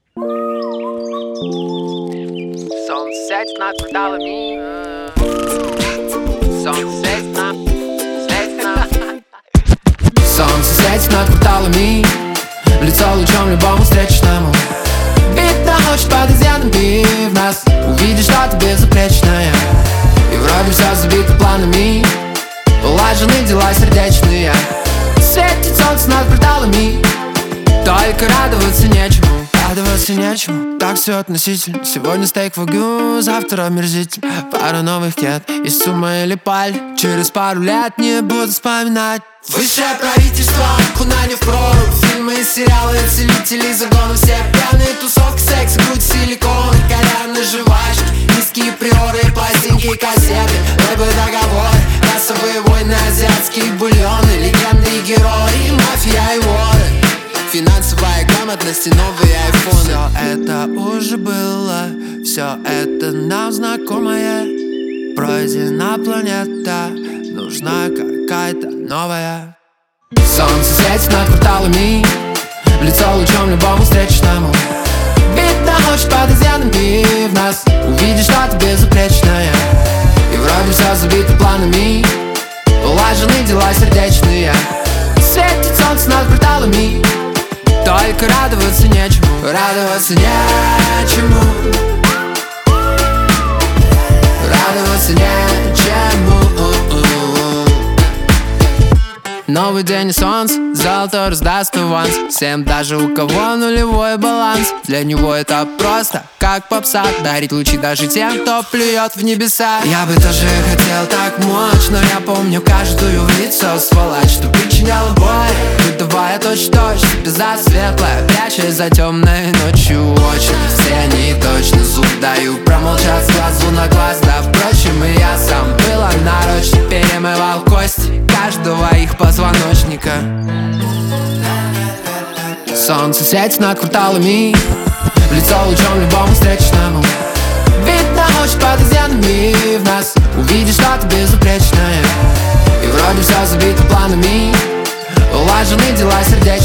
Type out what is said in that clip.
Солнце сядет над кварталами. Солнце сядет над Солнце светит над кварталами, в лицо лучом любому встречному. Видно ночь под изъянами, в нас увидишь что-то безупречное. И вроде все забито планами, улажены дела сердечные. Светит солнце над кварталами, только радоваться нечему. Радоваться нечему, так все относительно. Сегодня стейк вагю, завтра омерзитель. Пара новых кет из Сумы или Паль. Через пару лет не буду вспоминать. Высшее правительство, куда не впору. Фильмы и сериалы, целители, загоны. Все пьяные тусовки, секс, грудь, силикон. Кальянные жвачки, низкие приоры, пластинки и кассеты. Рэпы, договоры, расовые войны, азиатские бульоны. Легенды и герои, мафия и воры. Финансовая грамотность и новые айфоны. Все это уже было, все это нам знакомое. Пройдена планета, нужна какая-то новая. Солнце светит над кварталами, в лицо лучом любому встречному. Видно ночь под изъянами, в нас увидишь что-то безупречное. И вроде все забито планами, улажены дела сердечные. Светит солнце над кварталами, только радоваться нечему. Радоваться нечему. Радоваться нечему. Новый день и солнце, золото раздаст аванс. Всем, даже у кого нулевой баланс. Для него это просто как попса, дарить лучи даже тем, кто плюет в небеса. Я бы тоже хотел так мочь, но я помню каждую в лицо сволочь, что причиняла боль, выдавая точь-в-точь себе за светлое, прячась за темной ночью очень. Все они точно зуб дают, промолчат с глазу на глаз. Да, впрочем, и я сам было нарочно перемывал кости каждого их позвоночника. Солнце светит над кварталами, в лицо лучом любому встречному. Видно ночь под изъянами, в нас увидишь что-то безупречное. И вроде все забито планами, улажены дела сердечные.